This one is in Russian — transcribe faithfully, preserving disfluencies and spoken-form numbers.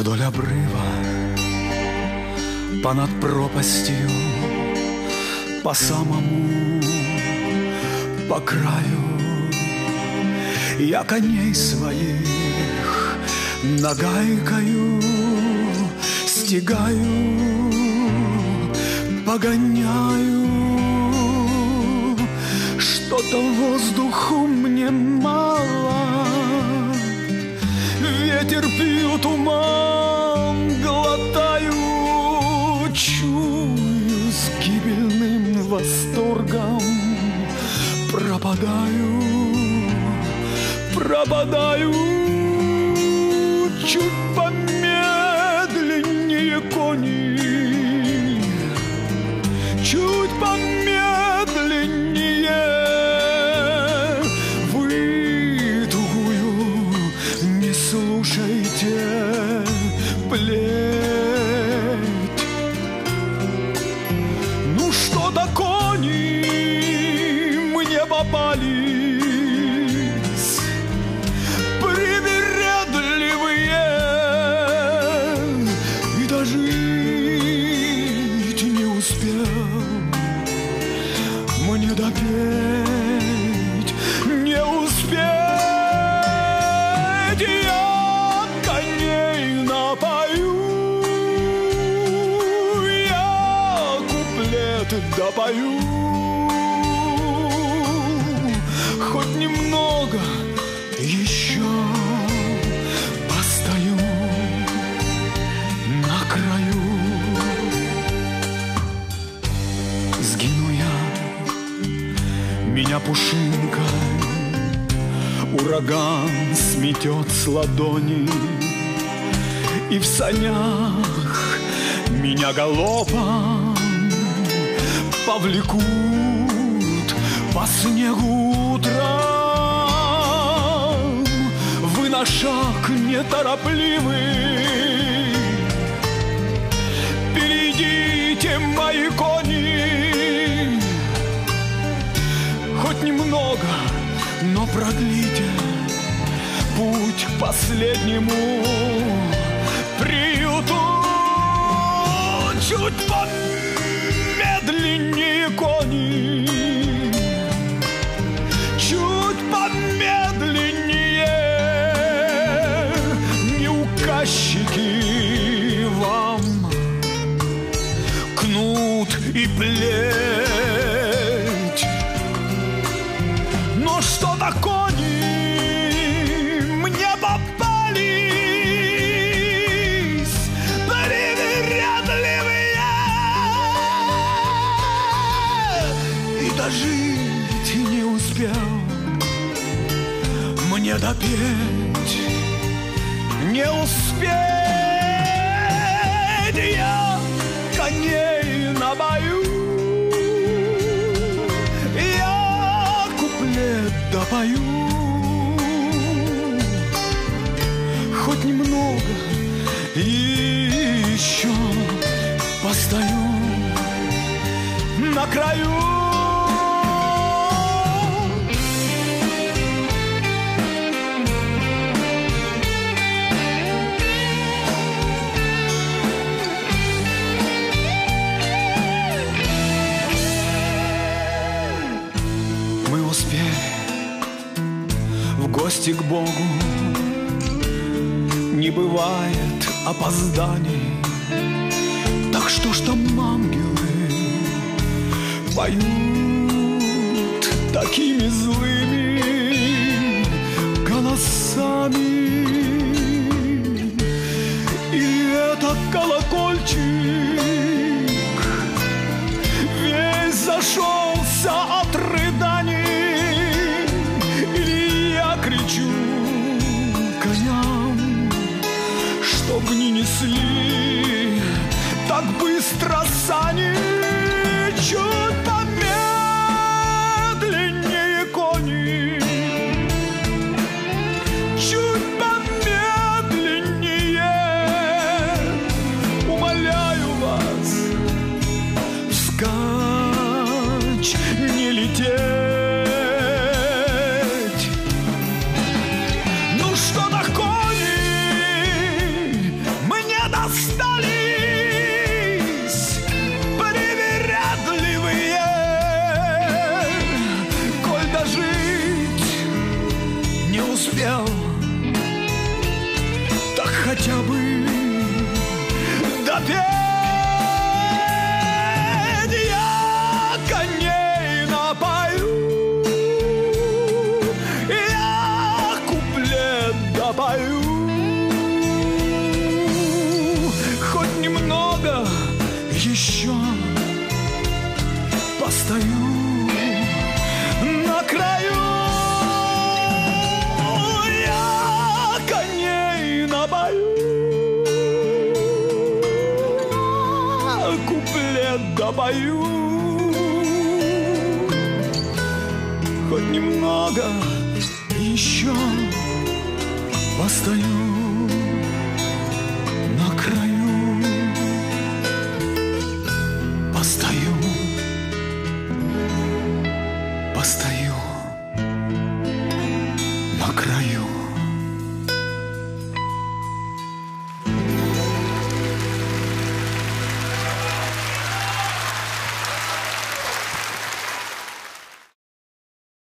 Вдоль обрыва, понад пропастью, по самому, по краю, я коней своих нагайкою стегаю, погоняю. Что-то воздуху мне мало, ветер пью, туман глотаю, чую с гибельным восторгом пропадаю, пропадаю. Чуть помедленнее кони, чуть помедленнее, вы тугую не слушайте плеть. Ну что-то кони мне попались, привередливые, и дожить не успел мне допеть, не успеть. Я коней напою, я куплет допою, хоть немного еще постою на краю. Сгину я, меня пушинкой ураган сметет с ладони, и в санях меня галопом повлекут по снегу утром. Вы на шаг неторопливый, перейдите, мои кони, хоть немного, но продлите путь к последнему приюту. Чуть помедленнее кони, чуть помедленнее, не указчики вам кнут и плеть. Но что-то кони мне попались, привередливые, и дожить не успел мне допеть, не успеть. Я коней набою, я куплет допою, хоть немного еще постою на краю. В гости к Богу не бывает опозданий. Так что ж там ангелы поют такими злыми голосами? И это колокольчик весь зашелся от рыданий, кричу коням, чтоб не несли так быстро сани. Чуть помедленнее кони, спел, так хотя бы допеть. Я коней напою, я куплет допою, хоть немного еще постою на краю. Я коней напою, куплет допою, хоть немного еще постою на краю. Постою, постою на краю.